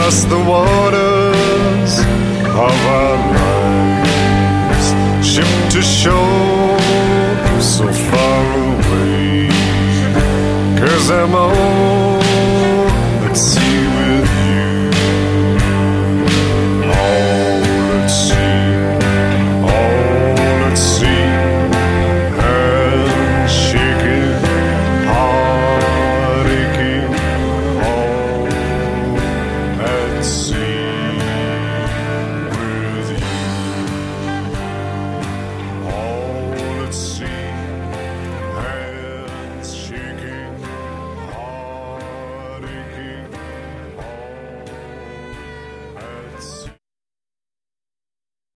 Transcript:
across the waters of our lives, ship to shore so far away, 'cause I'm